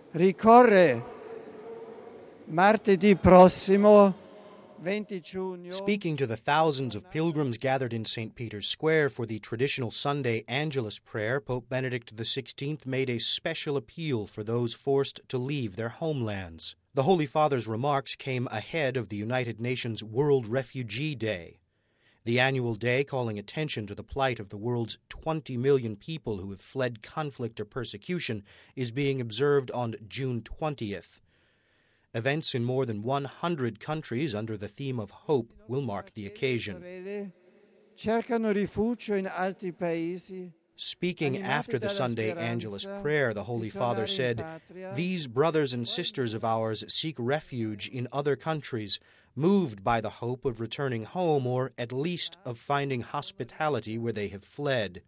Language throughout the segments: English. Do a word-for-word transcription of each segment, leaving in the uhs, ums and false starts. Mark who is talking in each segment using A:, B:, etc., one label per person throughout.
A: ricorre martedì prossimo, venti giugno.
B: Speaking to the thousands of pilgrims gathered in Saint Peter's Square for the traditional Sunday Angelus prayer, Pope Benedict the sixteenth made a special appeal for those forced to leave their homelands. The Holy Father's remarks came ahead of the United Nations World Refugee Day, the annual day calling attention to the plight of the world's twenty million people who have fled conflict or persecution, is being observed on June twentieth. Events in more than one hundred countries under the theme of hope will mark the occasion.
A: Cercano rifugio in altri paesi.
B: Speaking after the Sunday Angelus prayer, the Holy Father said, "These brothers and sisters of ours seek refuge in other countries, moved by the hope of returning home or at least of finding hospitality where they have fled."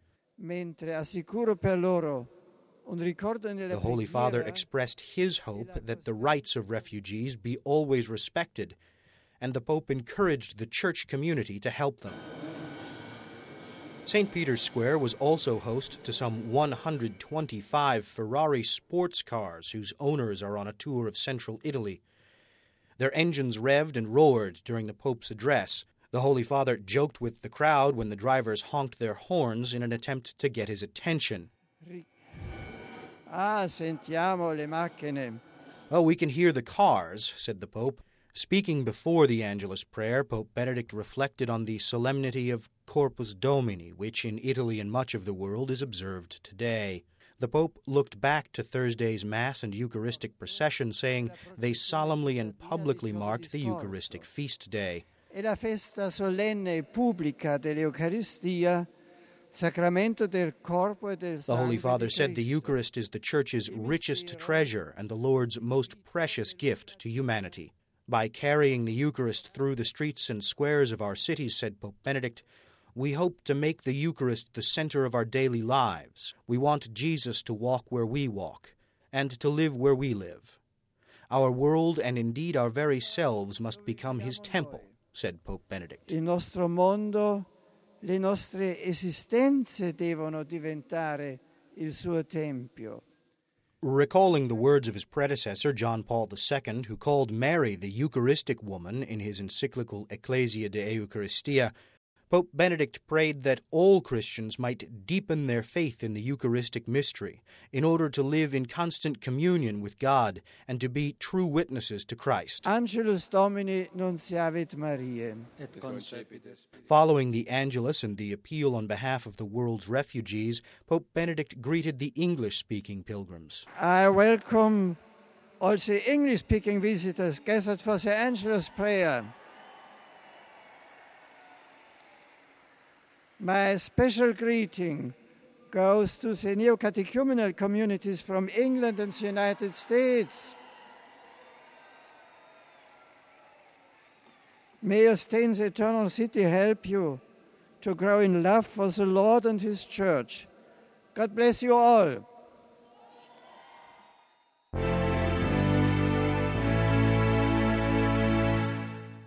B: The Holy Father expressed his hope that the rights of refugees be always respected, and the Pope encouraged the church community to help them. Saint Peter's Square was also host to some one hundred twenty-five Ferrari sports cars whose owners are on a tour of central Italy. Their engines revved and roared during the Pope's address. The Holy Father joked with the crowd when the drivers honked their horns in an attempt to get his attention.
A: Ah, sentiamo le macchine.
B: "Oh, we can hear the cars," said the Pope. Speaking before the Angelus prayer, Pope Benedict reflected on the solemnity of Corpus Domini, which in Italy and much of the world is observed today. The Pope looked back to Thursday's Mass and Eucharistic procession, saying they solemnly and publicly marked the Eucharistic feast day.
A: E la festa solenne e pubblica dell'Eucaristia, sacramento del corpo e del sangue.
B: The Holy Father said the Eucharist is the Church's richest treasure and the Lord's most precious gift to humanity. By carrying the Eucharist through the streets and squares of our cities, said Pope Benedict, we hope to make the Eucharist the center of our daily lives. We want Jesus to walk where we walk, and to live where we live. Our world, and indeed our very selves, must become his temple, said Pope Benedict.
A: Il nostro mondo, le nostre esistenze devono diventare il suo tempio.
B: Recalling the words of his predecessor, John Paul the Second, who called Mary the Eucharistic woman in his encyclical Ecclesia de Eucharistia, Pope Benedict prayed that all Christians might deepen their faith in the Eucharistic mystery in order to live in constant communion with God and to be true witnesses to Christ.
A: Angelus Domini nunciavit Mariae.
B: Following the Angelus and the appeal on behalf of the world's refugees, Pope Benedict greeted the English-speaking pilgrims.
A: I welcome all the English-speaking visitors gathered for the Angelus prayer. My special greeting goes to the neo-catechumenal communities from England and the United States. May your stay in the Eternal City help you to grow in love for the Lord and His Church. God bless you all.